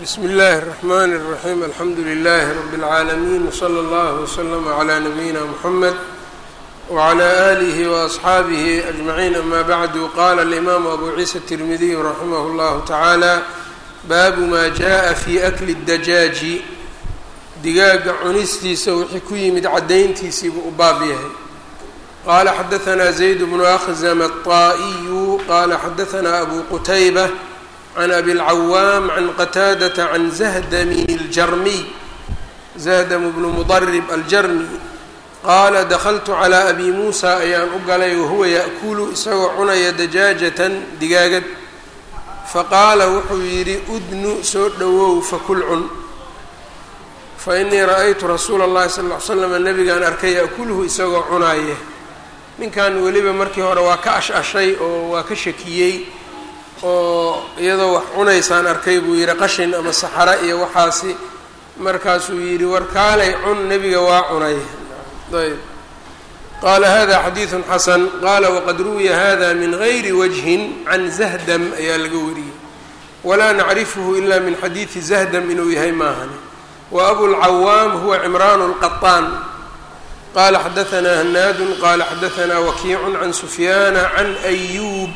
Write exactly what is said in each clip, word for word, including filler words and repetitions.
بsم الlh الرحmn الرحيم الحمdu للh رب العاalمين وصلى الله وسلم عlى نبيina محمد وعlى آله وأصxaaبه أجمعين أmا bعd qال الإmام أbو عيسى الترمذي رحimه الله taعالى bab ma jaءa في أkل الdajاaج digaaga cunistiisa wixii ku yimid cadayntiisiibuu u baab yahay qala xadaثna زayd بن أخزم الطائي qala xadaثna أbو qتيبة عن أbي العwام عن qتاadة عن زهdم الجrمي زهdم بن مضرب الجrمي qaala dakلtu عlى أbي موسى ayaan u galay wahuwa yأkulu isagoo cunaya dajاajaة digaagad faqaala wuxuu yidhi udnu soo dhowow fakul cun faإnii ra'aytu rasuula الlahi صلى اه عل sلم nabigaan arkay yأkulhu isagoo cunaaya ninkan weliba markii hore waa ka ash-ashay oo waa ka shakiyey oo iyadoo wax cunaysaan arkay buu yidhi qashin ama saxaro iyo waxaasi markaasuu yidhi war kaalay cun nebiga waa cunay ayb qaala hada xadiiثu xasan qaala waqad ruwiya hada min gayri wajhin can zahdam ayaa laga wariyey walaa nacrifhu ila min xadiidi zahdam inuu yahay maahani wa abulcawaam huwa cimraan اlqaطaan qala xadaثna hanaadu qala xadaثna wakiicu can sufyaana can أyuub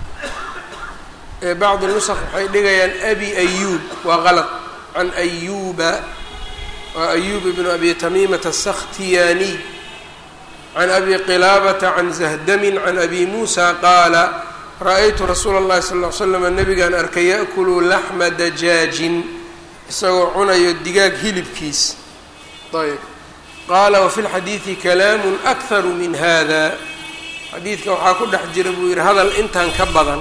bacd nusq waxay dhigayaan abi ayuub waa qalad can ayuuba waa ayuub ibnu abi tamiimata aلsakhtiyaaniy can abi qilaabata can zahdamin can abi muusa qaala ra'aytu rasuula اllahi sal ll ly slam nabigaan arkay ya'kulu laxma dajaajin isagoo cunayo digaag hilibkiis ayb qaala wafi lxadiidi kalaamu akharu min hada xadiidka waxaa ku dhex jira buu yidhi hadal intaan ka badan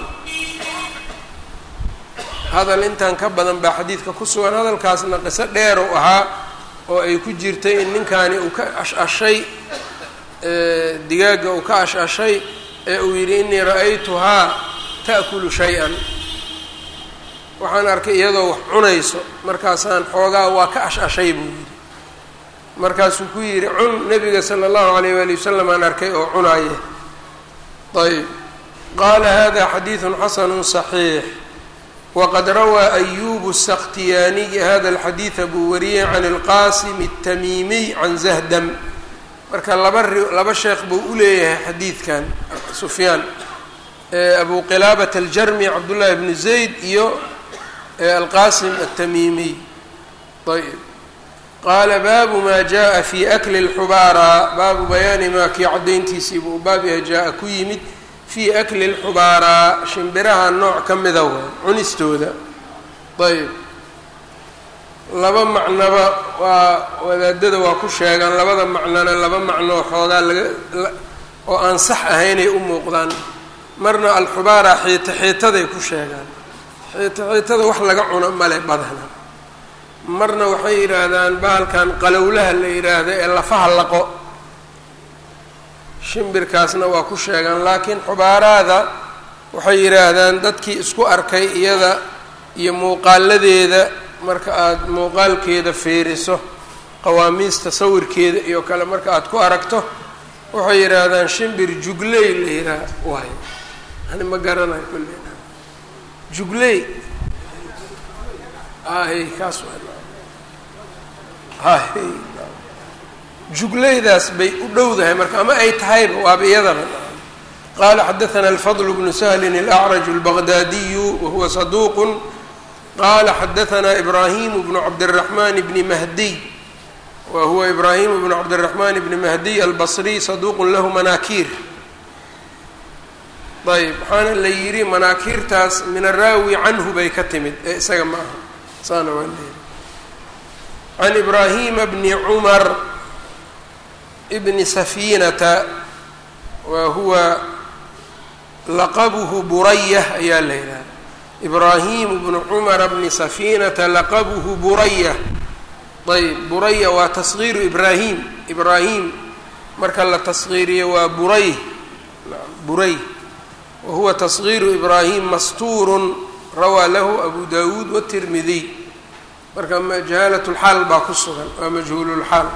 hadal intaan ka badan baa xadiidka ku sugan hadalkaasna qiso dheer u ahaa oo ay ku jirtay in ninkaani uu ka ash-ashay digaagga uu ka ash-ashay ee uu yidhi inii ra'aytuhaa ta'kulu shay-an waxaan arkay iyadoo wax cunayso markaasaan xoogaa waa ka ash-ashay buu yidhi markaasuu ku yidhi cun nebiga sala allahu alayh waali wasalam aan arkay oo cunaaya ayb qaala hada xadiidun xasanu صaxiix wqad rawaa ayubu الsakhtiyaaniy hada اlxadiida buu wariyey can اlqasim الtamiimiy can zahdam marka laba laba sheekh buu u leeyahay xadiidkan sufyaan abu qilaabat aljarmi cabdullahi bnu zayd iyo alqasim الtamiimiy ayb qaala baabu ma jaءa fi akli اlxubaara baabu bayaani maa kii cadayntiisii buu baab yahay jaa-a ku yimid fii akli اlxubaaraa shimbiraha nooc ka mida waay cunistooda ayb laba macnoba waa wadaadada waa ku sheegaan labada macnona laba macnoo xoogaa laga oo aan sax ahaynay u muuqdaan marna alxubaara xiita xiitaday ku sheegaan xiita xiitada wax laga cuno male badana marna waxay yidhaahdaan bahalkan qalowlaha la yidhaahdo ee lafaha laqo shimbirkaasna waa ku sheegaan laakiin xubaaraada waxay yidhaahdaan dadkii isku arkay iyada iyo muuqaaladeeda marka aada muuqaalkeeda fiiriso qawaamiista sawirkeeda iyo kale marka aada ku aragto waxay yidhaahdaan shimbir jugley la yidhaah waay ani ma garanayo kulle jugley hay kaas hay jugleydaas bay u dhowdahay marka ama ay tahayba waaba iyadaba qaala xadaثna الfضل بن سهل الأعرج البغداadiyu wahuwa صaduq qala xadaثna إbrahim بن cabdالرحمن بن مهدي wahuwa إbrahim بن cabdالرحمن بن مهدي البصري صaduq lahu manaakiir ayb waxaana la yidhi manaakiirtaas min araawi canhu bay ka timid ee isaga ma aha saana waa leeyihi can إbrahima bni cmar bni safinata wa huwa laqabuhu burayah ayaa la yidhaha ibrahim bnu cumara bni safinata laqabuhu burayah ayb buraya waa tasgiiru ibrahim ibrahim marka la tasgiiriyo waa buray buray wa huwa tasgiiru ibrahim mastuurun rawaa lahu abu dawuud watirmidiy marka majaalat lxaal baa ku sugan waa majhuululxaal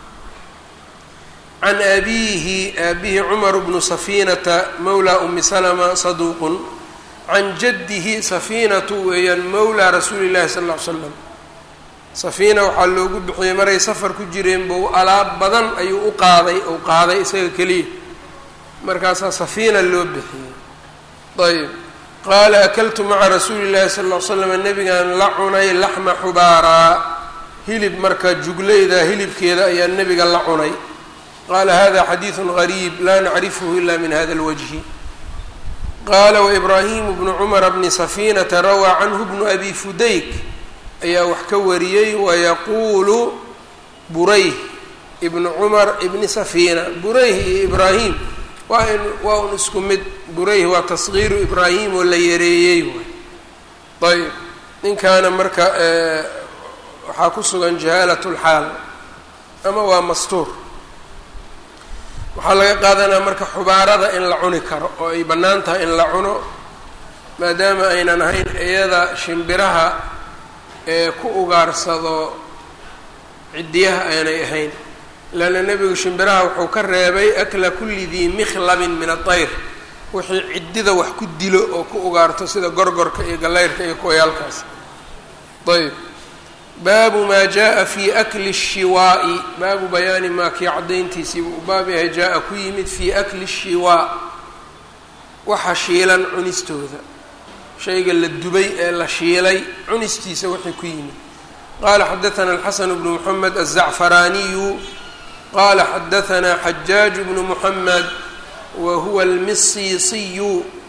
can abiihi aabihi cumar bnu safinata mawla umi salma saduuqun can jaddihi safiinatu weeyaan mawlaa rasuuli llahi sala alla ly slam safiina waxaa loogu bixiyey maray safar ku jireen bou alaab badan ayuu u qaaday ou qaaday isaga keliya markaasaa safiina loo bixiyey ayb qaala akaltu maca rasuuli llahi sala lla ly slam nebigaan la cunay laxma xubaaraa hilib marka jugleyda hilibkeeda ayaa nebiga la cunay qaala hada xadiidu gariib laa nacrifhu ila min hada lwajhi qaala waibraahimu bnu cumara bni safiinata rawaa canhu bnu abi fudayk ayaa wax ka wariyey wayaquulu burayh ibnu cumar ibni safiina burayh iyo ibraahim waa in waa un isku mid burayh waa tasgiiru ibraahim oo la yareeyey waay ayb ninkaana marka waxaa ku sugan jahaalat lxaal ama waa mastuur waxaa laga qaadanaa marka xubaarada in la cuni karo oo ay bannaan tahay in la cuno maadaama aynan ahayn iyada shimbiraha ee ku ugaarsado ciddiyaha aanay ahayn leanna nebigu shimbiraha wuxuu ka reebay akla kulli dii mikhlabin min adayr wixii ciddida wax ku dilo oo ku ugaarto sida gorgorka iyo gallayrka iyo kuwayaalkaas ayb baabu maa jaa fi akli الshiwaa'i baabu bayaani maa kii caddayntiisii buu u baab yahay jaa-a ku yimid fii akli الshiwaa waxa shiilan cunistooda shayga la dubay ee la shiilay cunistiisa wixii ku yimid qaala xadaثana الxasan bnu mحamed الزacfaraaniyu qaala xadaثana xajaaj bnu mحamed wa huwa اlmisiisiyu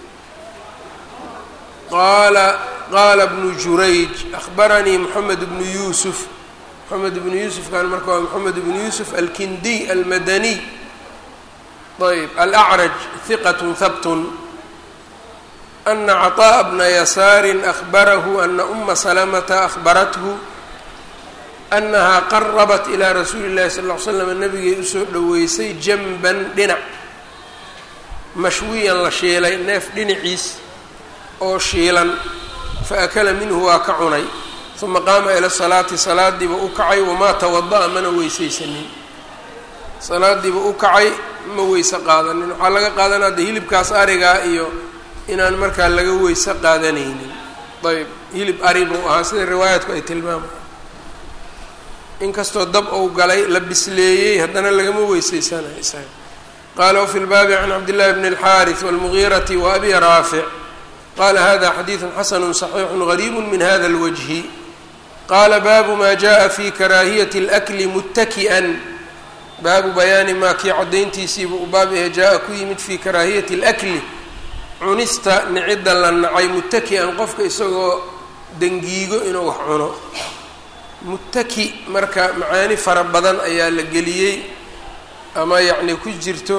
qaala qaala bnu jurayj akhbaranii moxamed bnu yuusuf moxamed bnu yuusuf kan marka waa moxamed bnu yuusuf alkindiy almadaniy ayb alacraj hiqat habtun ana caطaaءa bna yasaari akhbarahu ana uma salamata akhbarathu anahaa qarabat ilaa rasuuli اllahi sal ll ly slam nabigay usoo dhoweysay janban dhinac mashwiyan la shiilay neef dhinaciis oo shiilan faakala minhu waa ka cunay uma qaama ila salaati salaadiiba u kacay wamaa tawada'a mana weysaysanin salaadiiba u kacay ma weyse qaadanin waxaa laga qaadanaa de hilibkaas arigaa iyo inaan markaa laga weyse qaadanaynin ayb hilib ari buu ahaa sida riwaayadku ay tilmaamay inkastoo dab ou galay la bisleeyey haddana lagama weysaysanayo isaga qaala wafi lbaabi can cabdillahi bni اlxaariث wاlmugiirati wa abi raafic qala hada xadiiثu xasanu صaxiixu gariibu min hada اlwajhi qaala baabu ma jaءa fi karaahiyati اlأkli muttaki'an baabu bayaani maa kii caddayntiisiibuu u baab yahay jaa-a ku yimid fii karaahiyati اlأkli cunista nicidda la nacay muttaki-an qofka isagoo dangiigo inuu wax cuno muttaki marka macaani fara badan ayaa la geliyey ama yacni ku jirto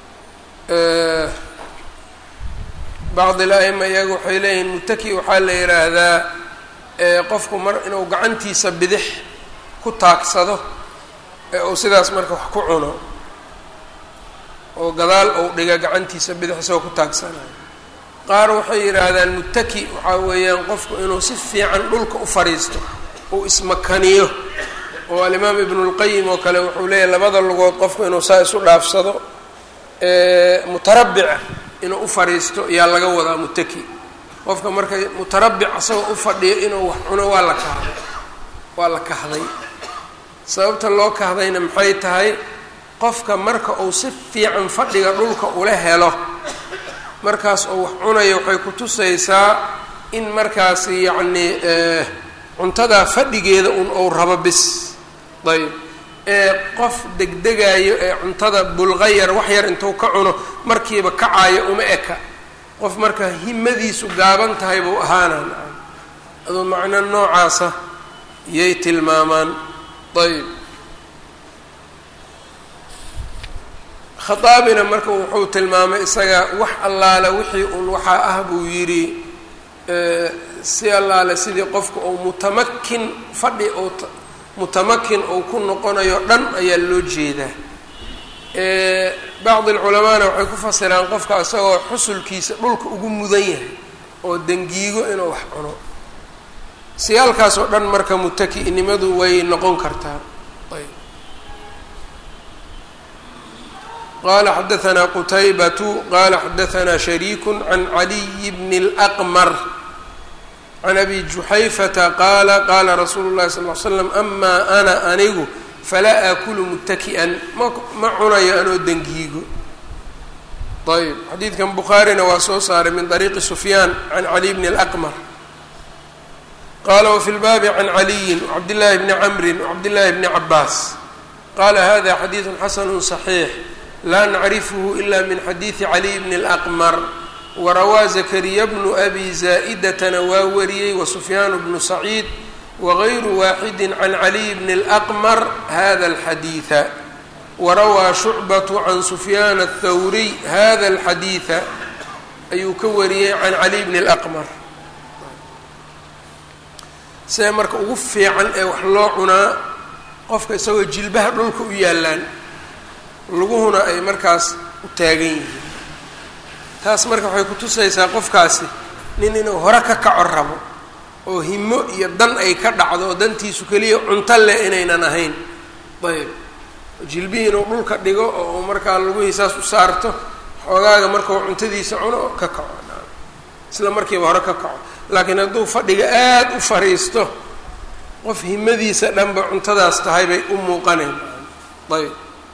bacd il-a'ima iyaga waxay leeyihiin muttaki waxaa la yidhaahdaa qofku mar inuu gacantiisa bidix ku taagsado ee uu sidaas marka wax ku cuno oo gadaal ou dhiga gacantiisa bidix isagoo ku taagsanayo qaar waxay yidhaahdaan muttaki waxaa weeyaan qofku inuu si fiican dhulka u fadhiisto uu ismakaniyo oo alimaam ibnulqayim oo kale wuxuu leeyahay labada lugood qofku inuu saa isu dhaafsado mutarabbica inuu u fadhiisto yaa laga wadaa muttaki qofka marka mutarabbic asagoo u fadhiyo inuu wax cuno waa la kahday waa la kahday sababta loo kahdayna maxay tahay qofka marka uu si fiican fadhiga dhulka ula helo markaas uu wax cunayo waxay ku tusaysaa in markaasi yacnii cuntadaa fadhigeeda un ou rabo bis ayb ee qof degdegayo ee cuntada bulqayar wax yar intuu ka cuno markiiba kacaayo uma eka qof marka himadiisu gaaban tahay buu ahaanaan aduu macno noocaasa yay tilmaamaan ayb khadaabina marka wuxuu tilmaamay isaga wax allaale wixii un waxaa ah buu yidhi si allaale sidii qofka uu mutamakin fadhi ou mutamakin uu ku noqonayo dhan ayaa loo jeedaa bacdi alculamaana waxay ku fasiraan qofka isagoo xusulkiisa dhulka ugu mudan yahay oo dangiigo inuu wax cuno siyaalkaas oo dhan marka mutaki-nimadu way noqon kartaa ayb qala xadaثna qtaybaة qala xadaثna شharيك عan عaliي bn الأqmr عan abi juxayfata qaala qaala rasuulu الlahi صلى اه عl slam ama ana anigu falaa aakulu mutaki'an ma ma cunayo anoo dangiigo. ayb xadiidkan bukhaarina waa soo saaray min طariiqi sufyaan can cali bni اlأqmar qaala wafi lbaabi can caliyin wcabdillaahi bni camrin wcabdillaahi bni cabaas qaala hada xadiidu xasanu صaxiix laa nacrifhu ila min xadiidi caliy bni اlأqmar warawaa zakariya bnu abi zaa'idatana waa wariyey wasufyaan bnu saciid wagayru waaxidi can caliy bni اlأqmar hada اlxadiida warawaa shucbatu can sufyaan aلthawriy hada اlxadiida ayuu ka wariyey can cali bni اlأqmar. see marka ugu fiican ee wax loo cunaa qofka isagoo jilbaha dhulka u yaallaan luguhuna ay markaas u taagan yihiin. taas marka waxay kutusaysaa qofkaasi nin inuu hore ka kaco rabo oo himo iyo dan ay ka dhacdo oo dantiisu keliya cunto leh inaynan ahayn. ayb jilbihii inuu dhulka dhigo oo markaa lugihiisaas u saarto xoogaaga markau cuntadiisa cuno oo ka kaco isla markiiba hore ka kaco. laakiin hadduu fadhiga aada u fariisto qof himadiisa dhanba cuntadaas tahay bay u muuqanayn. ayb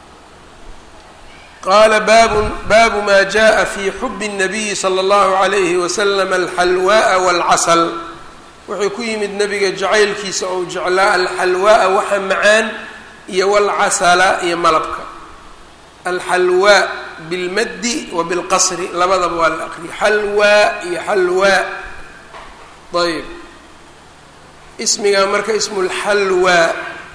qaala baabun baabu maa jaa fi xubi الnabiyi salى اllahu عalayhi wasalam alxalwaaءa wاlcasal wuxuu ku yimid nebiga jacaylkiisa ou jeclaa alxalwaaءa waxa macaan iyo wاlcasala iyo malabka. alxalwaa bilmaddi wa bilqasri labadaba waa la aqriya xalwaa iyo xalwaa. ayb ismigaa marka ismu lxalwaa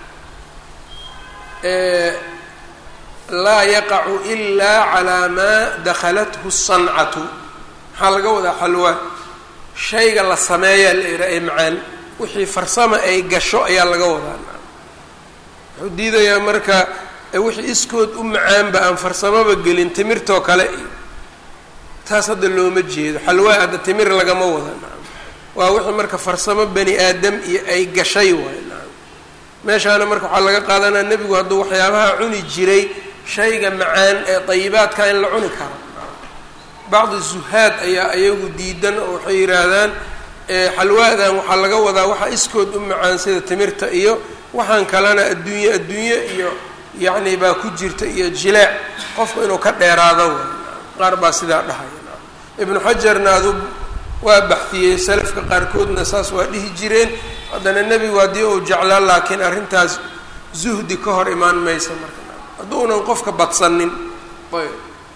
laa yaqacu ilaa calaa maa dakhalathu sancatu. maxaa laga wadaa xalwaa? shayga la sameeyaa la ihaa ee macaan wixii farsama ay gasho ayaa laga wadaa. wuxuu diidayaa marka wixii iskood u macaanba aan farsamaba gelin timirtoo kale iyo taas hadda looma jeedo. xalwaa hadda timir lagama wada waa wixii marka farsamo bani aadam iyo ay gashay waay. meeshaana marka waxaa laga qaadanaa nebigu hadduu waxyaabaha cuni jiray shayga macaan ee dayibaadka in la cuni karo. bacdi zuhaad ayaa iyagu diidan oo waxay yidhaahdaan xalwaadan waxaa laga wadaa waxa iskood u macaan sida timirta iyo waxaan kalena adduunye adduunye iyo yacni baa ku jirta iyo jileec qofku inuu ka dheeraado waay. qaar baa sidaa dhahaya. ibnu xajarna adu waa baxdiyey salafka qaarkoodna saas waa dhihi jireen. haddana nebigu haddii uu jeclaa laakiin arrintaas zuhdi ka hor imaan maysa marka hadduunan qofka badsanin ayb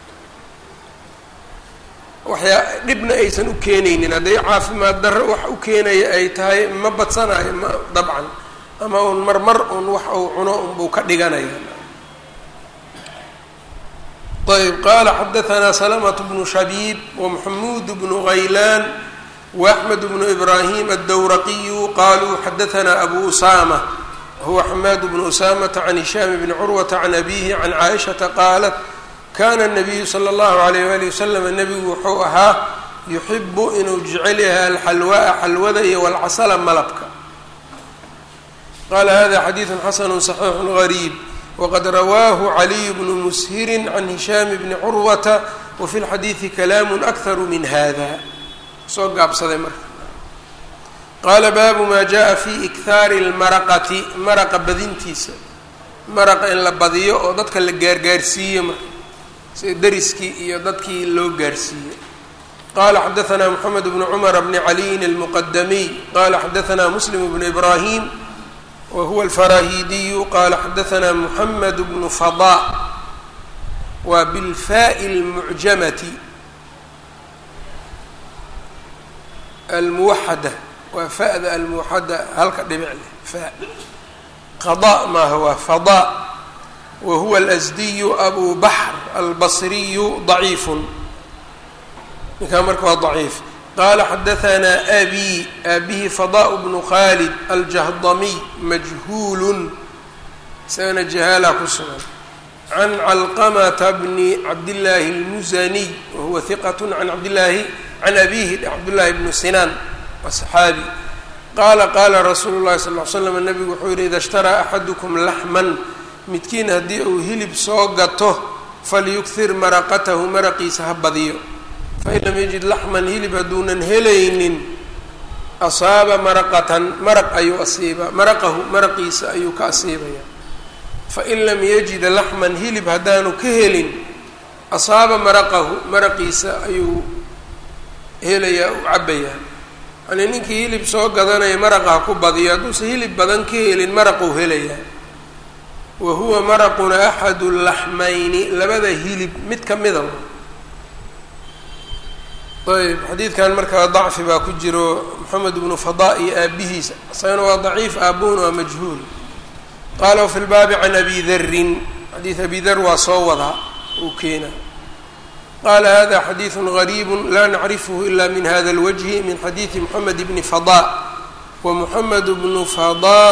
waxyaa dhibna aysan u keenaynin. hadday caafimaad darro wax u keenaya ay tahay ma badsanayo ma dabcan ama un marmar un wax uu cuno unbuu ka dhiganaya. ayb qaala xadaثna slmة bnu shabiib wamaxamuud bnu haylaan وaأxmed bnu ibrahim aلdowraqiyu qaluu xadaثna abu usama huwa xamaad bnu usamata can hishaam bni curwata can abihi can caaishaةa qaalat kana الnabiyu slى اllahu عalayh wali waslm nebigu wuxuu ahaa yuxibu inuu jecel yahay alxalwaaءa xalwada iyo wاlcasla malabka. qala hada xadiiثu xasanu صaxiixu غariib wqad rawaahu caliy bnu mushiri can hishaam bni curwata wafi lxadiidi kalaamu akharu min hada. soo gaabsaday marka. qaala baabu maa jaa fi ikhaari lmaraqati maraqa badintiisa maraqa in la badiyo oo dadka la gaargaarsiiyo marka sida dariskii iyo dadkii loo gaarsiiyo. qaala xadaثna moxamed bnu cumar bni caliyin almuqadamiy qaala xadaثna muslim bnu ibrahim whuwa alfarahidiyu qaala xadaثna moxamed bnu fadaa waa bilfaaءi اlmucjamati almuwaxada waa fa'da almuwaxada halka dhibic leh fa qadaa maaha waa fadaa wahuwa alasdiyu abu baxr albasriyu ضaciifu ninkaa marka waa ضaciif. qaala xadaثna abi abihi fadaa bnu khalid aljahdamiy majhuul isagana jahaala ku sugan can calqamata bni cabdillaahi اlmusaniy wahuwa hiqat can cabdillaahi can abihi cabdullaahi bnu sinaan waa saxaabi. qaala qaala rasuulu llahi sal ly slam nabigu wuxuu yihi ida ishtaraa axadukum laxman midkiin haddii uu hilib soo gato falyukthir maraqatahu maraqiisa ha badiyo fain lam yajid laxman hilib hadduunan helaynin asaaba maraqatan maraq ayuu asiibaa maraqahu maraqiisa ayuu ka asiibaya fain lam yajid laxman hilib haddaanu ka helin asaaba maraqahu maraqiisa ayuu helayaa u cabayaa yani ninkii hilib soo gadanaya maraqa ha ku badiyo hadduusa hilib badan ka helin maraquu helayaa wa huwa maraquna axadu laxmayni labada hilib mid ka mida ayb xadiidkan markaa dacfi baa ku jiro moxamed bnu fadaa iyo aabihiisa isagana waa daciif aabuhuna waa majhuul qaala wafi lbaabi can abi darin xadiid abi dar waa soo wadaa uu keena qaala hada xadiidu gariibu laa nacrifhu ila min hada اlwajhi min xadiidi moxamed bni fadaa wa moxamed bnu fadaa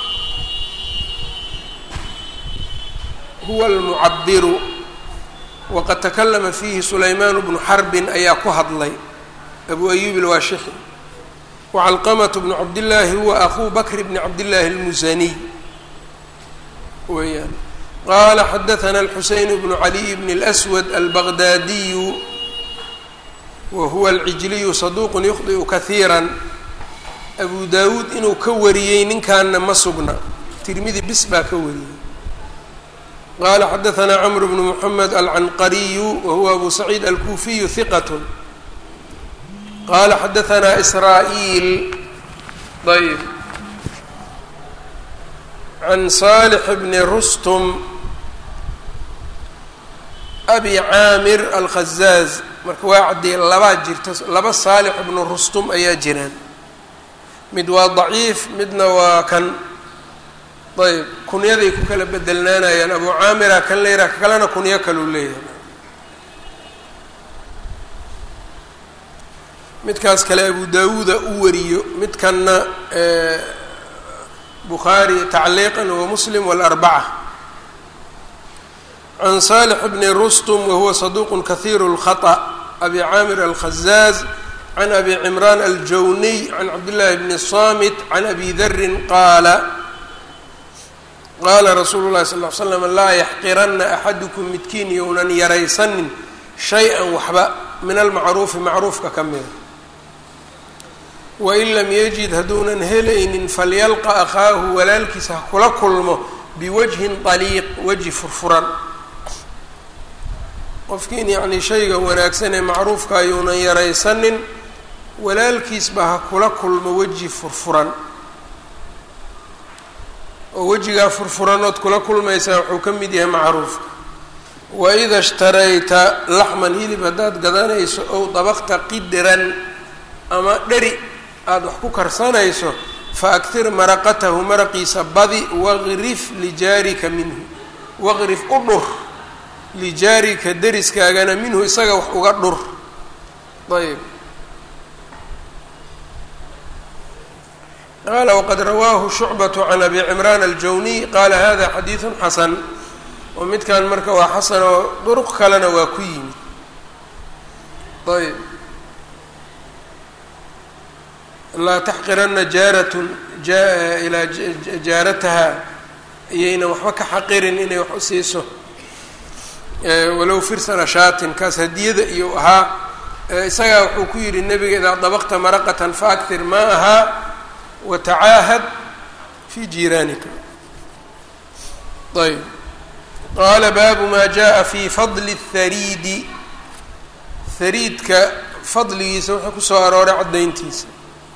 huwa almucabiru waqad takalama fiihi sulaymaan bnu xarbin ayaa ku hadlay abu ayub alwaashixi wacalqamatu bnu cabdillaahi huwa akuu bakr bni cabdillaahi almusaniy weeyaan qaala xadaثana alxuseyn bnu caliy bn اlأswad albagdaadiyu wa huwa alcijliyu saduuq yukhdi'u kahiira abu daawuud inuu ka wariyey ninkaana ma sugna tirmidi bis baa ka wariyey qala xadaثna cmr bn mحamed alcanqariyu wahuwa abu saciid alkufiyu hiqat qala xadaثna sra'il ayb can صالح bni rustum abi caamir alkhazaaz marka waa caddee labaa jirta laba saalix bnu rustum ayaa jiraan mid waa daciif midna waa kan ayb kunyaday ku kala bedelnaanayaan abu caamira kan layraa ka kalena kunyo kaluu leeyahay midkaas kale abu daawuuda u wariyo midkanna bukhaari tacliiqan wa muslim walarbaca can saalix bni rustum wahuwa saduuq kahiiru اlkhaطأ abi caamir alkhazaaz can abi cimraan aljawniy can cabdillaahi bni samit can abi darin qaala qaala rasuulu llahi sal ll ly slam laa yaxqirana axadukum midkiin younan yaraysanin shay-an waxba min almacruufi macruufka ka mida wain lam yajid hadduunan helaynin falyalqa akhaahu walaalkiisa ha kula kulmo biwajhin طaliiq weji furfuran qofkiin yacnii shayga wanaagsan ee macruufka ayuunan yaraysanin walaalkiisba ha kula kulmo weji furfuran oo wejigaa furfuranood kula kulmaysaa wuxuu ka mid yahay macruufka waida ishtarayta laxman hilib haddaad gadanayso ow dabaqta qidran ama dheri aada wax ku karsanayso faaktir maraqatahu maraqiisa badi waqrif lijaarika minhu waqrif u dhur lijaarika deriskaagana minhu isaga wax uga dhur ayb qaala waqad rawaahu shucbatu can abi cimraan aljawniy qaala hada xadiidu xasan oo midkan marka waa xasan oo duruq kalena waa ku yimid ayb laa taxqirana jaaratun jaa ilaa jaarataha iyayna waxba ka xaqirin inay wax u siiso walow firsana shaatin kaas hadiyada iyo ahaa isagaa wuxuu ku yidhi nebiga idaa dabaqta maraqatan faaktir maaha watacaahad fi jiiraanika ayb qaala baabu maa jaءa fi fadli اthariidi hariidka fadligiisa wuxuu kusoo arooray caddayntiisa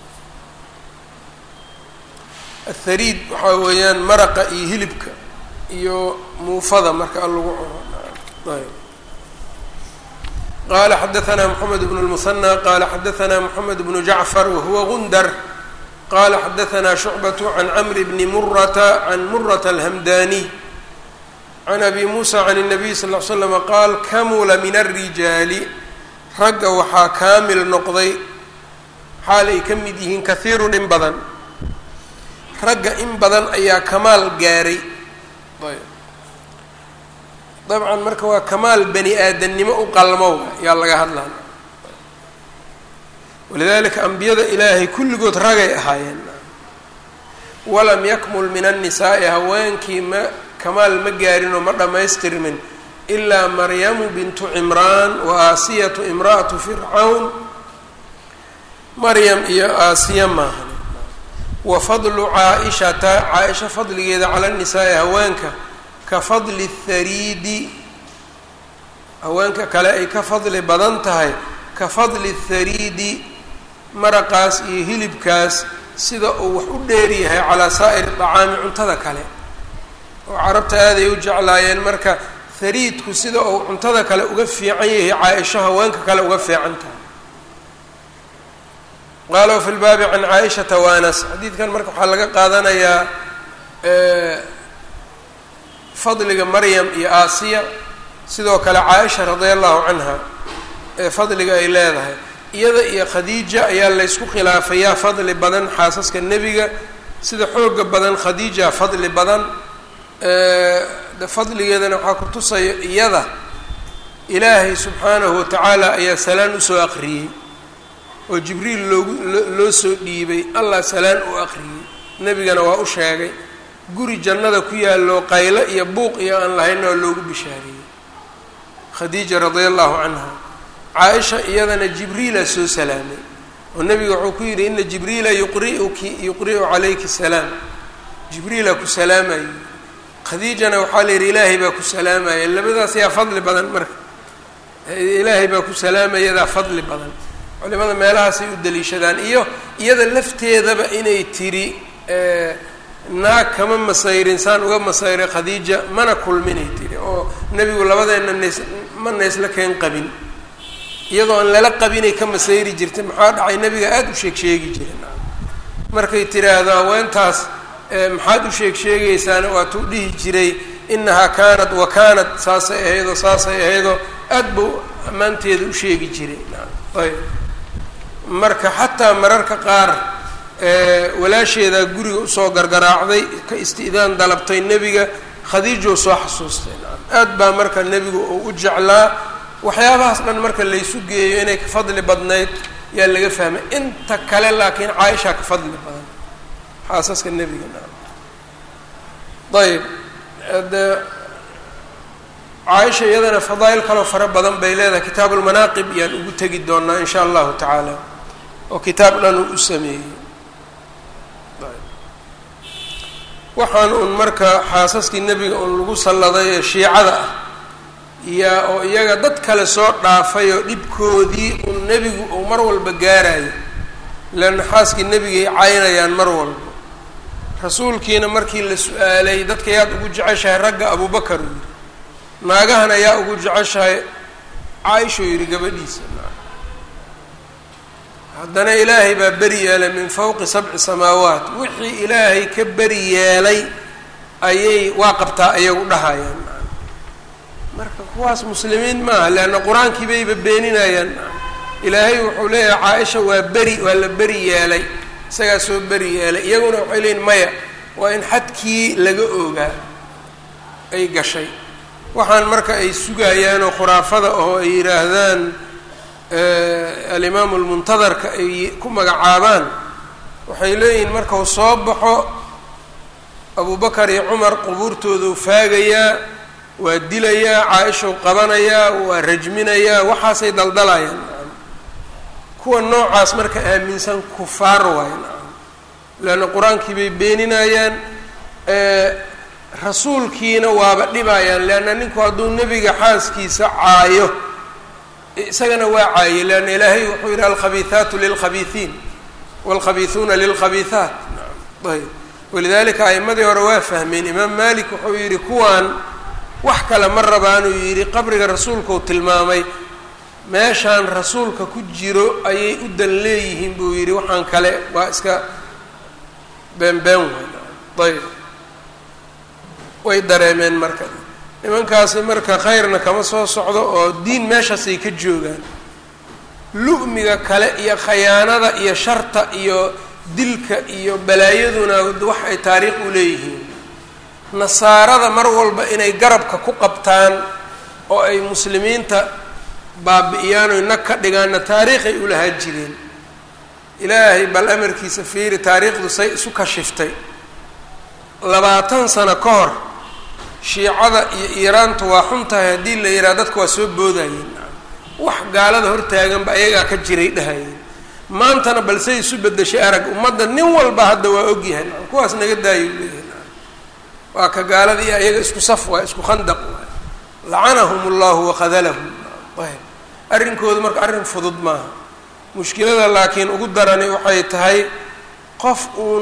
athariid waxaa weeyaan maraqa iyo hilibka iyo muufada marka lagu cuno ayb qaala xadaثna mxamed bn اlmuhanى qaala xadaثna mxamed bnu jacfar wahuwa gundar qala xadaثna shucbaة can cmr bni murata can murata alhamdaniy can abi musa can الnabiy sal ll ly slam qaal kamula min الrijaali ragga waxaa kaamil noqday xaal ay ka mid yihiin kahiirun in badan ragga in badan ayaa kamaal gaaray dabcan marka waa kamaal bani aadamnimo u qalmow yaa laga hadlaya walidalika ambiyada ilaahay kulligood ragay ahaayeen walam yakmul min annisaa'i haweenkii ma kamaal ma gaarin oo ma dhammaystirmin ilaa maryamu bintu cimraan wa aasiyatu imra'atu fircawn maryam iyo aasiya maahan wa fadlu caa-ishata caa-isha fadligeeda cala nisaa'i haweenka ka fadli thariidi haweenka kale ay ka fadli badan tahay ka fadli thariidi maraqaas iyo hilibkaas sida uu wax u dheeryahay calaa saa'iri dacaami cuntada kale oo carabta aaday u jeclaayeen marka hariidku sida uu cuntada kale uga fiican yahay caa-isho haweenka kale uga fiican tahay. qaala fi lbaabi can caa-ishata wa anas xadiidkan marka waxaa laga qaadanayaa fadliga maryam iyo aasiya sidoo kale caa-isha radia allahu canha ee fadliga ay leedahay. iyada iyo khadiija ayaa laysku khilaafayaa fadli badan xaasaska nebiga sida xooga badan khadiija fadli badan de fadligeedana waxaa ku tusaya iyada ilaahay subxaanahu watacaala ayaa salaan usoo aqriyey oo jibriil loogu loo soo dhiibay allah salaan u aqriyey nebigana waa u sheegay guri jannada ku yaallo qaylo iyo buuq iyo aan lahaynoo loogu bishaariyey khadiija radia allahu canha. caa-isha iyadana jibriila soo salaamay oo nebiga wuxuu ku yidhi ina jibriila yuqri'uki yuqri'u calayki salaam jibriila ku salaamayo khadiijana waxaa la yidhi ilaahay baa ku salaamaya labadaas yaa fadli badan marka ilaahay baa ku salaamayadaa fadli badan culimada meelahaasay u daliishadaan iyo iyada lafteedaba inay tiri naag kama masayrin saan uga masayray khadiija mana kulminay tiri oo nebigu labadeenna nays ma naysla keen qabin iyadoo aan lala qabinay ka masayri jirtay maxaa dhacay nebiga aada u sheeg sheegi jireen markay tiraahdo haweentaas maxaad u sheeg sheegaysaana waatuu dhihi jiray inahaa kaanad wa kaanad saasay ahaydoo saasay ahaydoo aada buu ammaanteeda u sheegi jiray ayb marka xataa mararka qaar walaasheedaa guriga usoo gargaraacday ka isti'daan dalabtay nebiga khadiijou soo xasuustay aad baa marka nebigu uu u jeclaa waxyaabahaas dhan marka laysu geeyo inay ka fadli badnayd yaa laga fahmay inta kale laakiin caaisha ka fadli badan xaasaska nebiga ayb de caaisha iyadana fadaa'il kaloo fara badan bay leedahay kitaabu lmanaaqib yaan ugu tegi doonaa in sha allahu tacaala oo kitaab dhan uu u sameeyey. waxaan un marka xaasaskii nebiga un lagu salladay ee shiicada ah yaa oo iyaga dad kale soo dhaafay oo dhibkoodii un nebigu uu mar walba gaarayo leanna xaaskii nebigay caynayaan mar walba rasuulkiina markii la su-aalay dadka yaad ugu jeceshahay ragga abubakar uu yidhi naagahan ayaa ugu jeceshahay caaishuu yidhi gabadhiisa haddana ilaahay baa beri yeelay min fawqi sabci samaawaat wixii ilaahay ka beri yeelay ayay waa qabtaa ayagu dhahayaan marka kuwaas muslimiin maaha leanna qur-aankii bayba beeninayaan ilaahay wuxuu leeyahay caa-isha waa beri waa la beri yeelay isagaa soo beri yeelay iyaguna waxay leeyiin maya waa in xadkii laga ogaa ay gashay waxaan marka ay sugayaanoo khuraafada oo ay yidhaahdaan alimaamu lmuntadarka ay ku magacaabaan waxay leeyihiin markau soo baxo abubakar iyo cumar qubuurtooduu faagayaa waa dilayaa caa-ishau qabanayaa waa rajminayaa waxaasay daldalayaan kuwa noocaas marka aaminsan kufaar waayan leanna qur-aankii bay beeninayaan rasuulkiina waaba dhibayaan leanna ninku hadduu nebiga xaaskiisa caayo isagana waa caayey leanna ilaahay wuxuu yidhi alkhabiihaatu lilkhabiihiin waalkhabiihuuna lilkhabiihaat ayb walidalika a'imadii hore waa fahmeen imaam malik wuxuu yidhi kuwaan wax kale ma rabaanuu yidhi qabriga rasuulkau tilmaamay meeshaan rasuulka ku jiro ayay u dan leeyihiin buu yidhi waxaan kale waa iska beenbeen wey ayb way dareemeen marka nimankaasi marka khayrna kama soo socdo oo diin meeshaasay ka joogaan lu'miga kale iyo khayaanada iyo sharta iyo dilka iyo balaayaduna wax ay taariikh u leeyihiin nasaarada mar walba inay garabka ku qabtaan oo ay muslimiinta baabi'iyaan oy nag ka dhigaanna taariikhay u lahaa jireen ilaahay bal amarkiisa fiiri taariikhdu say isu kashiftay labaatan sano ka hor shiicada iyo iiraanta waa xun tahay haddii la yidhaha dadka waa soo boodayeen wax gaalada hortaaganba ayagaa ka jiray dhahayeen maantana balsey isu bedeshay arag ummadda nin walba hadda waa ogyahay kuwaas naga daayo leeyahay waa ka gaalada iyo ayaga isku saf waa isku khandaq waay lacanahum allahu wakhadalahum ayb arrinkooda marka arrin fudud maaha mushkilada laakiin ugu darani waxay tahay qof uun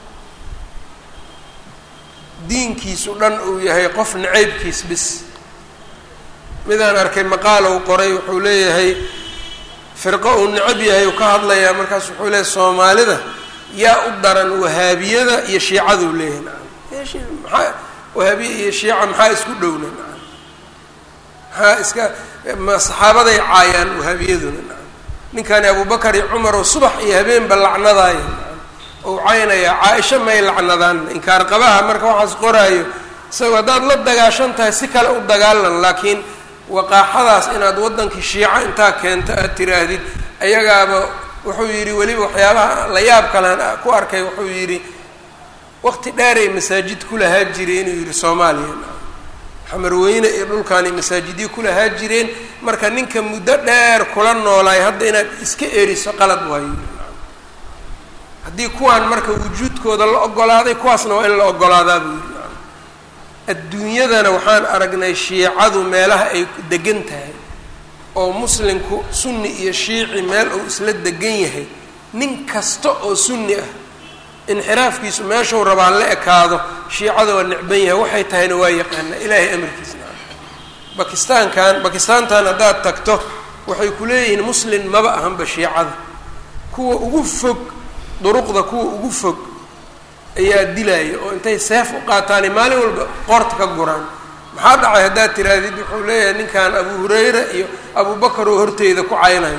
diinkiisu dhan uu yahay qof naceybkiis bis midaan arkay maqaal uu qoray wuxuu leeyahay firqo uu necab yahay uu ka hadlayaa markaas wuxuu leeyahay soomaalida yaa u daran wahaabiyada iyo shiicaduu leeyahay nacam maxaa wahaabiya iyo shiica maxaa isku dhowna nacam maxaa iska ma saxaabaday caayaan wahaabiyaduna nacam ninkani abubakar iyo cumar oo subax iyo habeenba lacnadaaya ou caynayaa caa-isha may lacnadaan inkaar qabaha marka waxaas qoraayo isagoo haddaad la dagaashan tahay si kale u dagaalan laakiin waqaaxadaas inaad waddankii shiica intaa keento aad tiraahdid ayagaaba wuxuu yidhi weliba waxyaabaha la yaab kalean ku arkay wuxuu yidhi waqti dheeray masaajid ku lahaa jireen inuu yidhi soomaaliya xamarweyne iyo dhulkaanay masaajidyo ku lahaa jireen marka ninka muddo dheer kula noolaay hadda inaad iska eriso qalad waayo haddii kuwaan marka wujuudkooda la ogolaaday kuwaasna waa in la ogolaadaa buu yidhi adduunyadana waxaan aragnay shiicadu meelaha ay degan tahay oo muslimku sunni iyo shiici meel uu isla degan yahay nin kasta oo sunni ah inxiraafkiisu meeshuu rabaa la ekaado shiicada waa necban yahay waxay tahayna waa yaqaana ilaahay amarkiisna bakistaankan bakistaantan haddaad tagto waxay ku leeyihiin muslim maba ahanba shiicada kuwa ugu fog duruqda kuwa ugu fog ayaa dilaya oo intay seef u qaataani maalin walba qoorta ka guraan maxaa dhacay haddaad tiraadid wuxuu leeyahay ninkan abu hurayra iyo abubakar oo horteyda ku caynayo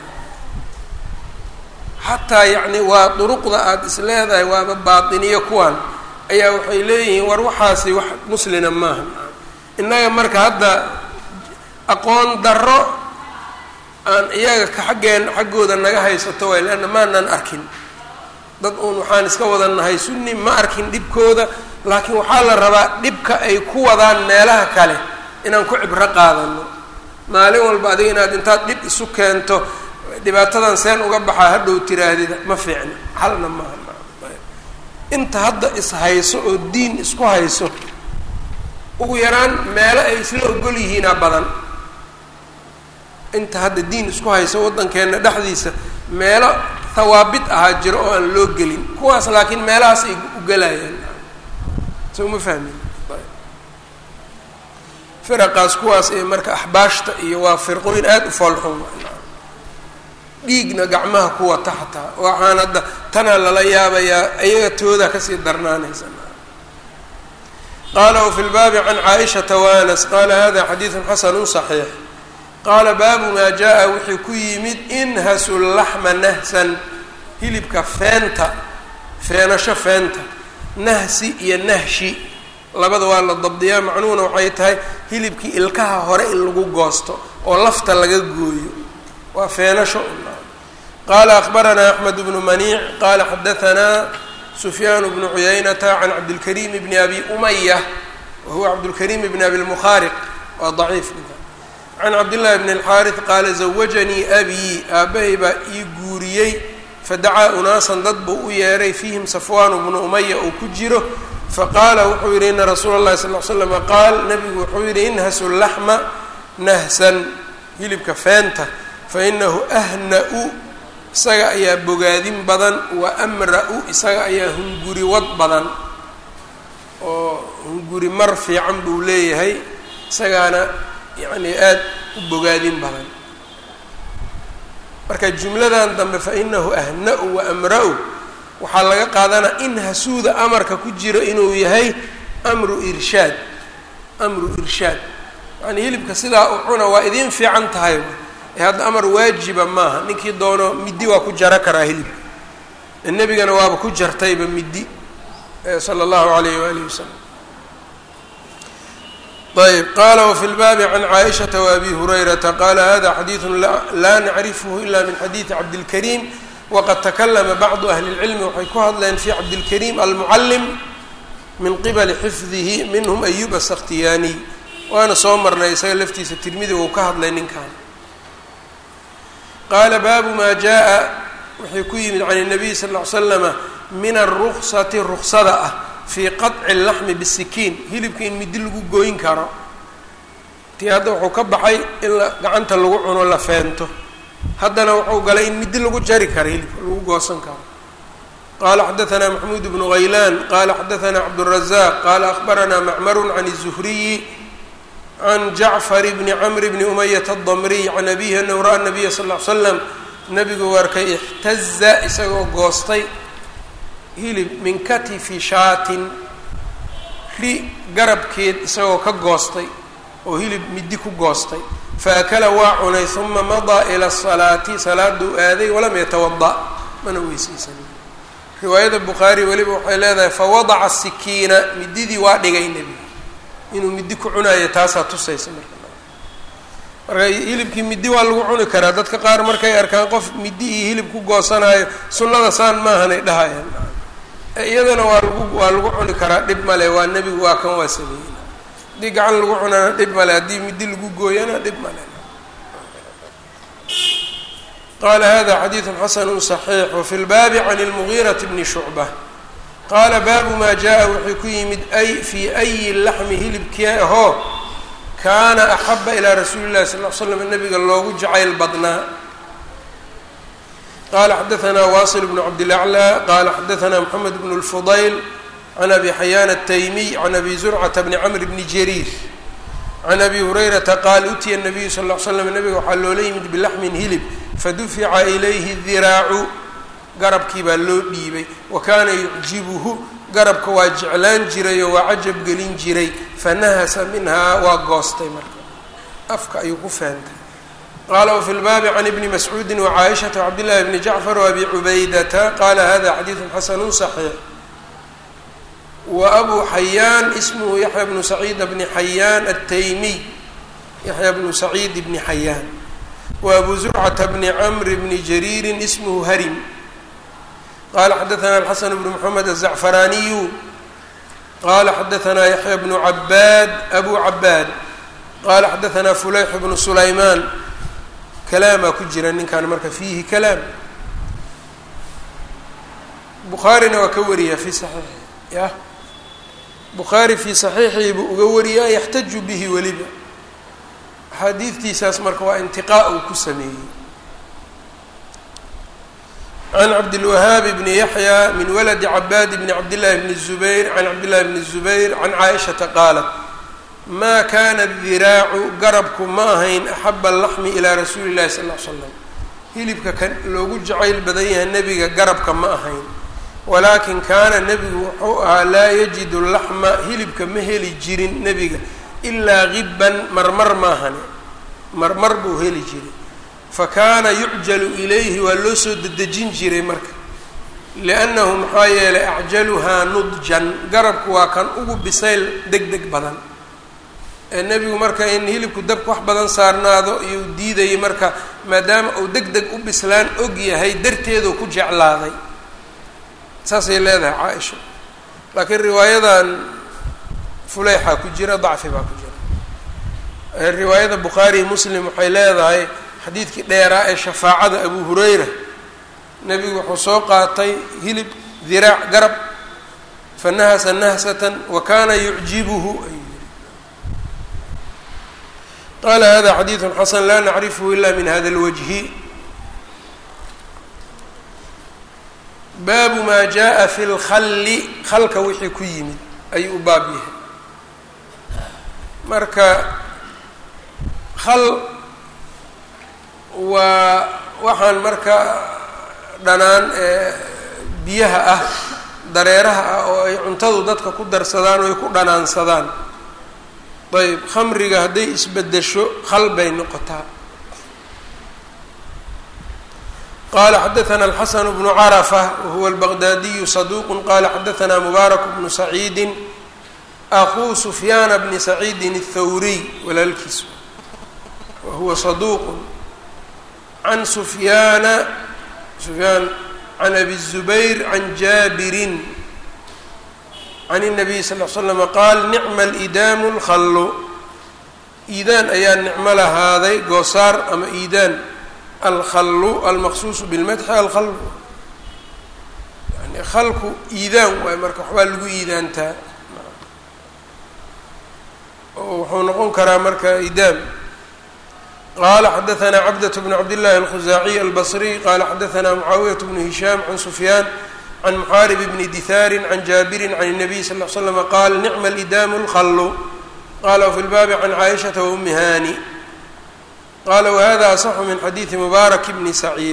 xataa yacni waa duruqda aada is leedahay waaba baatiniyo kuwan ayaa waxay leeyihiin war waxaasi wax muslina maaha innaga marka hadda aqoon darro aan iyaga ka xaggeen xaggooda naga haysato way leanna maanaan arkin dad uun waxaan iska wadannahay sunni ma arkin dhibkooda laakiin waxaa la rabaa dhibka ay ku wadaan meelaha kale inaan ku cibro qaadano maalin walba adiga inaad intaad dhib isu keento dhibaatadan seen uga baxaa hadhow tiraahdida ma fiicna halna maaha inta hadda is hayso oo diin isku hayso ugu yaraan meelo ay isla ogol yihiinaa badan inta hadda diin isku hayso waddankeenna dhexdiisa meelo hawaabit ahaa jiro oo aan loo gelin kuwaas laakiin meelahaas ay u gelayaan soo ma fahmin firaqaas kuwaas ee marka axbaashta iyo waa firqooyin aada u foolxun dhiigna gacmaha ku wata xataa waxaan hadda tanaa lala yaabayaa ayaga tooda kasii darnaanaysa qaala wafi lbaabi can caaishata waanas qaala hada xadiidun xasanu صaxiix qaala baabu maa jaa wixii ku yimid inhasu laxma nahsan hilibka feenta feenasho feenta nahsi iyo nahshi labada waa la dabdiyaa macnuhuna waxay tahay hilibkii ilkaha hore in lagu goosto oo lafta laga gooyo waa feenasho qaala akbaranaa axmed bnu maniic qaala xadahanaa sufyaan bnu cuyaynata can cabdilkariim bni abi umaya wa huwa cabdulkariim bni abi lmukhaariq waa daciif can cabdillahi bni alxaarid qaala zawajanii abii aabbahay baa ii guuriyey fadacaa unaasan dad buu u yeeray fiihim safwaanu bnu umaya uu ku jiro faqaala wuxuu yidhi ina rasuula اllahi sal l slama qaal nabigu wuxuu yidhi inhasu laxma nahsan hilibka feenta fainahu ahna-u isaga ayaa bogaadin badan wa amra-u isaga ayaa hunguri wad badan oo hunguri mar fiican buu leeyahay isagaana yacni aada u bogaadin badan marka jumladan dambe fainahu ahna-u wa amra-u waxaa laga qaadanaa in hasuuda amarka ku jiro inuu yahay amru irshaad amru irshaad yacni hilibka sidaa u cuna waa idiin fiican tahay ee hadda amar waajiba maaha ninkii doono middi waa ku jara karaa hilibka nebigana waaba ku jartayba middi sala allahu alayh waalihi wasalam ayb qaala wafi lbaabi can caaishata waabi hurayrata qaala hada xadiidu laa nacrifhu ila min xadiidi cabdilkariim waqad takalama bacdu ahli اlcilmi waxay ku hadleen fi cabdilkariim almucallim min qibali xifdihi minhum ayub asakhtiyaaniy waana soo marnay isaga laftiisa tirmidi uu ka hadlay ninkan. qaala baabu maa jaa-a wuxuu ku yimid can الnabiy sal ll ly slama min aruksati ruksada ah fii qaطci اlaxmi bisikiin hilibka in midi lagu gooyn karo. tii hadda wuxuu ka baxay in la gacanta lagu cuno la feento, haddana wuxuu galay in midi lagu jari karo hilibka lagu goosan karo. qala xadaثna maxmuud bnu غaylan qala xadaثna cabdالرaزاq qala akhbarana macmaru can الزhriyi can jacfar bni cmr bni umayata الdmriy can abihi anahu ra'a الnabiya sal ll ly slam nabigu arkay ixtaza isagoo goostay hilib min katifi shaatin ri garabkeed isagoo ka goostay oo hilib midi ku goostay faakala waa cunay uma madaa ila الsalaati salaaduu aaday walam yatawada mana weysaysanin. riwaayada bukhaari weliba waxay leedahay fawadaca sikiina mididii waa dhigay nebiga inuu midi ku cunayo taasaa tusaysa marka marka hilibkii midi waa lagu cuni karaa. dadka qaar markay arkaan qof midi iyo hilib ku goosanayo sunnada saan maahanay dhahayaan, iyadana waa lagu waa lagu cuni karaa, dhib male. waa nebigu waa kan waa sameeyey. haddii gacan lagu cunana dhib male, haddii midi lagu gooyana dhib male. qala hada xadiiثu xasanu صaxiix wfi lbaabi can اlmugiiraةi bni shucba qaala baabu maa jaa wuxuu ku yimid ay fii ayi laxmi hilibkii ahoo kaana axaba ilaa rasuuli اllahi sal l slam nabiga loogu jacayl badnaa. qala xadaثna wasil bnu cabdilaclى qala xadaثna mxamed bn اlfudayl can abi xayaan الtaymiy can abi zurcata bni cmr bni jariir can abi hurayrata qaal utiya الnabiyu sal ll ly slam nabiga waxaa loola yimid bilaxmin hilib fadufica ilayhi diraacu garabkii baa loo dhiibay wa kaana yucjibuhu garabka waa jeclaan jiray oo waa cajab gelin jiray fanahasa minhaa waa goostay marka afka ayuu ku faantay. qaala wafi lbaabi can ibni mascuudi wacaaishata wcabdillahi bni jacfar waabi cubaydata qaala hada xadiidu xasanu صaxiix. wa abu xayaan ismuhu yaxya bnu saciid bni xayaan ataymiy yaxya bnu saciid bni xayaan wa abu zurcata bni cmr bni jariiri ismuhu harim. qala xadaثna alxasan bnu mxamed aلzacfaraaniyu qala xadaثna yaxya bnu cabaad abu cabaad qala xadaثna fulayx bnu sulaymaan kalaamaa ku jira ninkan marka fiihi kalaam. bukhaarina waa ka wariyaa fi saxiixi yah bukhaari fii saxiixii buu uga wariyaa yaxtaju bihi weliba axaadiidtiisaas marka waa intiqaa uu ku sameeyey. can cabdilwahaab bni yaxya min waladi cabaad bni cabdillahi bni الzubayr can cabdillahi bni الzubayr can caaishata qaalat maa kana diraacu garabku ma ahayn axaba alaxmi ilaa rasuuli llahi sal l slam hilibka kan loogu jacayl badan yahay nebiga garabka ma ahayn walaakin kaana nebigu wuxuu ahaa laa yajidu laxma hilibka ma heli jirin nebiga ilaa giban marmar maahane marmar buu heli jiray fakaana yucjalu ilayhi waa loo soo dedejin jiray marka liannahu maxaa yeelay acjaluhaa nudjan garabku waa kan ugu bisayl deg deg badan ee nebigu marka in hilibku dabka wax badan saarnaado iyuu diidayay marka maadaama uu deg deg u bislaan og yahay darteeduu ku jeclaaday saasay leedahay caaisha. laakiin riwaayadan fuleyxa ku jira dacfi baa ku jira. riwaayada bukhaari muslim waxay leedahay xadiidkii dheeraa ee shafaacada abu hurayra nebigu wuxuu soo qaatay hilib diraac garab fanahasa nahsatan wa kana yucjibuhu ayuu yiri. qala hada xadiiثu xasan la nacrifhu ila min hada اlwajhi. baabu maa jaa fi lkhalli khalka wixii ku yimid ayuu u baab yahay. marka khal waa waxaan marka dhanaan ee biyaha ah dareeraha ah oo ay cuntadu dadka ku darsadaan oo ay ku dhanaansadaan. ayb khamriga hadday isbedesho khal bay noqotaa. qala xadaثna الxaسن بن cرفة whuwa البغdاdiyu صaduq qala xadaثna mubaarak بnu سacيidi أخuu سfyaan bni سacيidi الthawriy walaalkiis wahuwa صaduq can سfyaana سfyaan can abi الزubayr can jaabirin can الnabiy sal ll ly slama qaal nicma alidaamu اlkhallu iidaan ayaa nicmo lahaaday goosaar ama iidaan alkhallu almaqsuusu bilmadxi alkhallu yani khalku iidaan waay marka waxbaa lagu iidaantaa oo wuxuu noqon karaa marka idaam. qala xadaثna cabdة bn cabd الlahi الkhuzaaciي albصriي qala xadaثna mucaawiyaة bn hishaam can sufyaan can muxaarib bni dihaari can jaabiri can الnabiy sal ll ly slm qaal nicma alidaamu اlkhallu qala wfi lbaabi can caaishaةa waumi hani qala wahada aصxu min xadiiثi mubaarak bni saciid.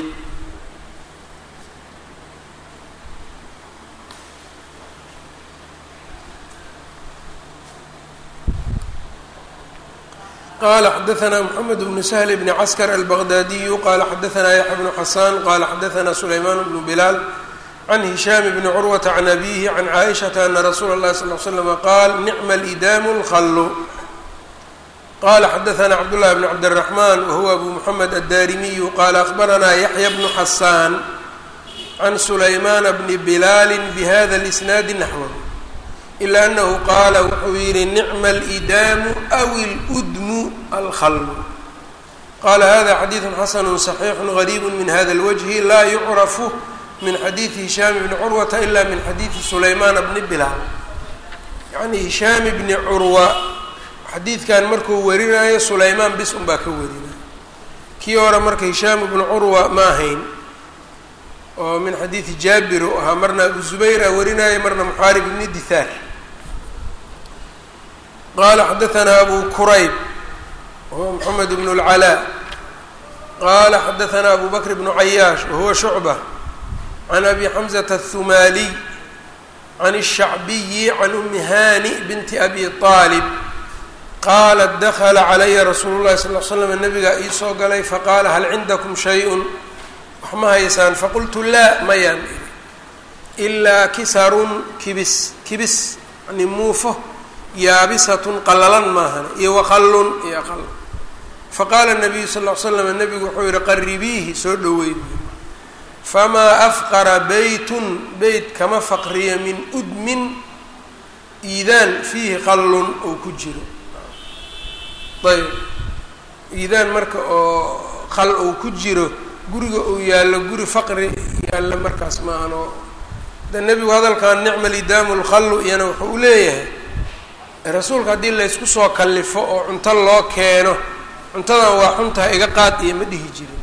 qala xadaثna mحamed bnu shl bni caskr albغdadiyu qala xadaثna yaxya bnu xasan qala xadaثna sulayman bnu bilaal can hishaam bni curwata can abihi can caaishaةa ana rasuula اlahi sal ly slm qaal nicma alidaamu اlkhallu qala xadaثna cabdالlahi bn cabdالرaحman wahuwa abu mحamed addarimiyu qala akhbarana yaxya bnu xasan can sulaymana bni bilaali bihada اlisnaadi naxwh ila anahu qaala wuxuu yihi nicma alidaamu aw iludmu alkhallu qala hada xadiidu xasanu صaxiixu gariibu min hada اlwجhi laa yucrafu min xadiidi hishaam bni curwata ila min xadiidi sulaymaana bni bilaal. yacni hishaam bni curwa xadiidkan markuu warinayo sulaymaan bis un baa ka warinaya kii hore marka hishaam bnu curwa ma ahayn oo min xadiidi jaabir u ahaa marna abu zubayra warinaya marna muxaarib bni dihaar. qala xadaثna abu kurayb wahuwa mxamed bn اlcalaa qala xadaثna abu bakr bnu cayaash wahuwa shucbة can abi xamزة الhumaaliy can الshacbiyi can umi hani binti abi طaalib qaalat dakla calaya rasuulu اlahi sal ly slam nabigaa ii soo galay faqaala hal cindakum shayء wax ma haysaan faqultu laa mayaan ilaa kisarun kibis kibis yani muufo yaabisatun qalalan maahan iyo waqallun iyo aqal. faqaala nabiyu sal ll ly slam nabigu wuxuu yihi qaribiihi soo dhoweyd famaa afqara beytun beyt kama faqriya min udmin iidaan fiihi qallun oo ku jiro. ayb iidaan marka oo qal ou ku jiro guriga uu yaallo guri faqri yaallo markaas maahan oo de nebigu hadalkan nicma lidaamu lkhallu iyana wuxuu u leeyahay rasuulka haddii laysku soo kallifo oo cunto loo keeno cuntadan waa xuntaha iga qaad iyo ma dhihi jirin.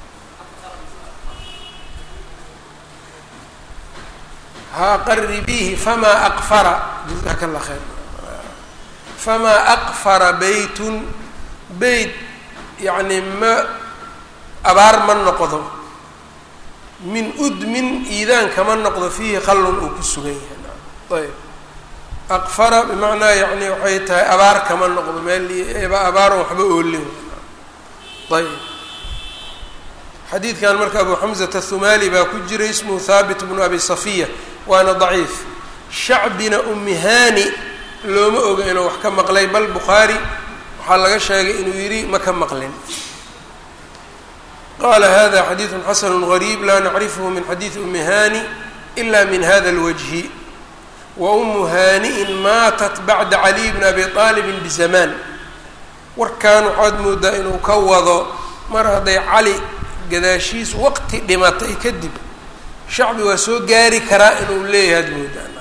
ha qaribiihi famaa aqfara jazaaka allah khayr famaa aqfara beytun beyt yacni ma abaar ma noqdo min udmin iidaan kama noqdo fiihi qallun uu ku sugan yahay. ayb aqfara bimacnaa yani waxay tahay abaar kama noqdo meel abaaron waxba oolin. ayb xadiidkan marka abu xamزata الhumaali baa ku jiray ismuhu haabit bnu abi safiya waana daciif. shacbina umi hani looma oga inuu wax ka maqlay bal bukhaari waxaa laga sheegay inuu yidhi ma ka maqlin. qala hada xadiiثu xasanu غariib laa nacrifhu min xadiiثi umi hani ila min hada اlwجhi waumu haani'in maatat bacda caliy bni abi aalibin bizamaan. warkan waxaad moodaa inuu ka wado mar hadday cali gadaashiis waqti dhimatay kadib shacbi waa soo gaari karaa inuu leeyahay ad moodaa.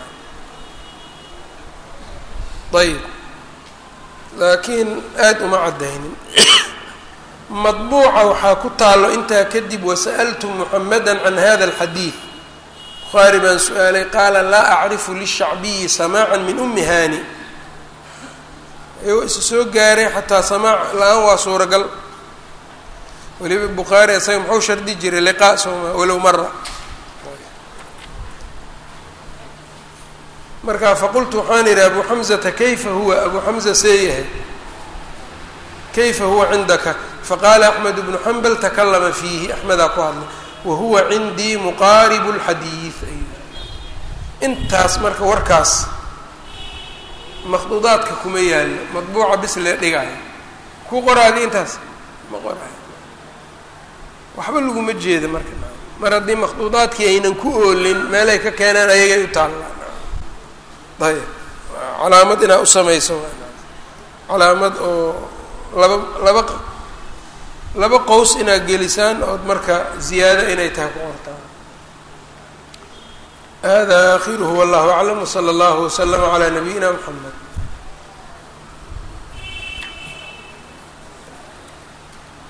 ayb laakiin aada uma caddaynin. madbuuca waxaa ku taalo intaa kadib wasa'altu muxamada can hada alxadiid buhaari baan su-aalay qaala laa acrifu lishacbiyi samaaca min umi hani ayagoo isu soo gaaray xataa samaac la-aan waa suuragal. weliba bukhaari isaga muxuu shardi jiray liqaa sooma walow mara. markaa faqultu waxaan idhi abu xamزata kayfa huwa abu xamza see yahay kayfa huwa cindaka faqaala axmed bnu xambal takalama fiihi axmedaa ku hadlay wahuwa cindii muqaaribu اlxadiid. intaas marka warkaas makhduudaadka kuma yaallo madbuuca bis le dhigaayo ku qoraadi intaas ma qoraayo waxba laguma jeeda marka mar haddii makhduudaadkii aynan ku oolin meelay ka keenaan ayagay u taallaan. ayb calaamad inaad u samayso calaamad oo laba laba laba qows inaad gelisaan ood marka ziyaado inay tahay ku qortaan. hada akhiruhu wallahu aclam wsala allahu waslama calaa nabiyina mxamed.